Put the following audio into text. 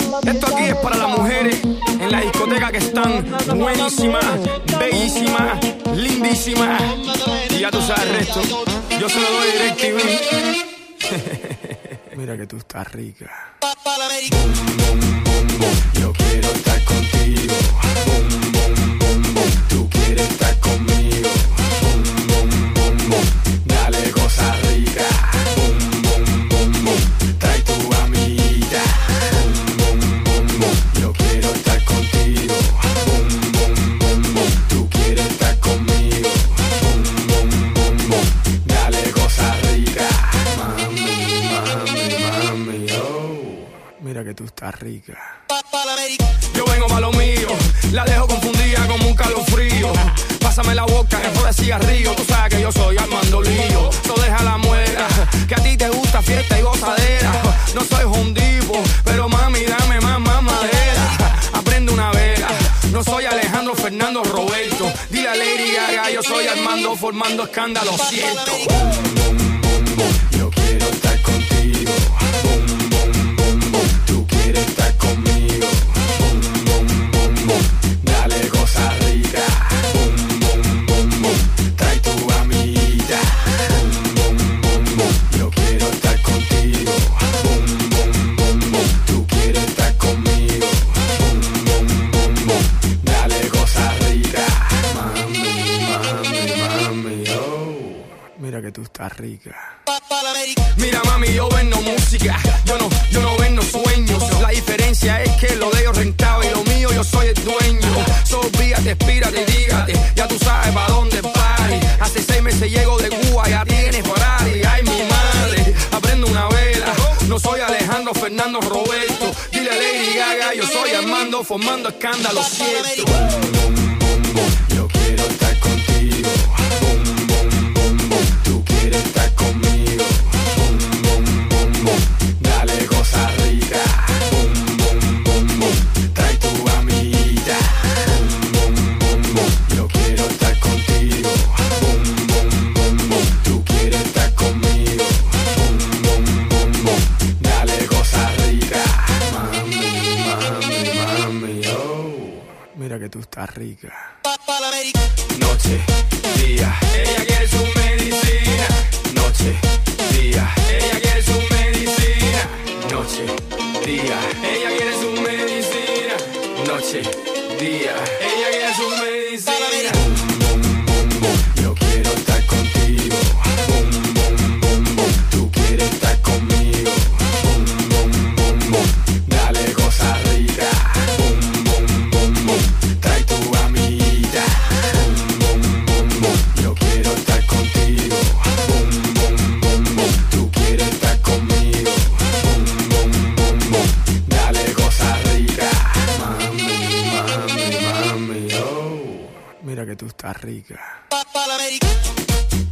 Esto aquí es para las mujeres en la discoteca que están buenísimas, bellísimas, lindísimas. Y ya tú sabes el resto. Yo se lo doy DirecTV. Mira que tú estás rica. Boom, boom, boom, boom. Yo quiero estar contigo. Boom, boom, boom, boom. Tú quieres estar conmigo. Boom, boom, boom, boom. Dale cosa rica. Boom, boom, boom, boom. Trae tu amiguita. Boom, boom, boom, boom. Yo quiero estar contigo. Boom, boom, boom, boom. Tú quieres estar conmigo. Boom, boom, boom, boom. Dale cosa rica. Mami, mami, mami, oh. Mira que tú estás rica. Yo vengo pa' lo mío, la dejo confundida como un calofrío. Pásame la boca, que de cigarrillo. Tú sabes que yo soy Armando Lío. So deja la muela, que a ti te gusta fiesta y gozadera. No soy hondipo, pero mami dame más madera. Aprende una vela, no soy Alejandro Fernando Roberto. Dile a Lady Gaga, yo soy Armando formando escándalo, siento. Boom, boom, boom, boom. Yo quiero estar contigo. Boom, boom, boom, boom. Tú quieres estar conmigo. Boom, boom, boom, boom. Dale cosa rica. Boom, boom, boom, boom. Trae tu amiguita. Boom, boom, boom, boom. Yo quiero estar contigo. Boom, boom, boom, boom. Tú quieres estar conmigo. Boom, boom, boom, boom. Dale cosa rica. Mami, mami, mami, oh. Mira que tú estás rica. Mira mami, yo vendo música, yo no vendo sueños. La diferencia es que lo de ellos rentaba y lo mío yo soy el dueño. Olvídate, espírate, dígate, ya tú sabes pa' dónde party. Hace 6 meses llego de Cuba, ya tienes Ferrari. Ay mi madre, aprendo una vela. No soy Alejandro Fernando Roberto. Dile a Lady Gaga, yo soy Armando formando escándalo, cierto. Boom, boom, boom, boom. Yo quiero estar contigo. Boom, boom, boom, boom. Tú quieres estar conmigo. Boom, boom, boom, boom. Dale cosa rica. Boom, boom, boom, boom. Trae tu amiguita. Boom, boom, boom, boom. Yo quiero estar contigo. Boom, boom, boom, boom. Tú quieres estar conmigo. Boom, boom, boom, boom. Dale cosa rica. Mami, mami, mami, oh. Mira que tú estás rica. Noche, día, ella quiere su medicina. Noche, día, ella quiere su medicina. Noche, día, ella quiere su medicina. Noche, día, ella quiere su medicina. Boom, boom, boom, boom. Yo quiero estar contigo. Boom, boom, boom, boom. Tú quieres estar conmigo. Boom, boom, boom, boom. Dale cosa rica. Boom, boom, boom, boom. Trae tu amiguita. Boom, boom, boom, boom. Yo quiero estar contigo. Boom, boom, boom, boom. Tú quieres estar conmigo. Boom, boom, boom, boom. Dale cosa rica. Mami, mami, mami, oh. Mira que tú estás rica.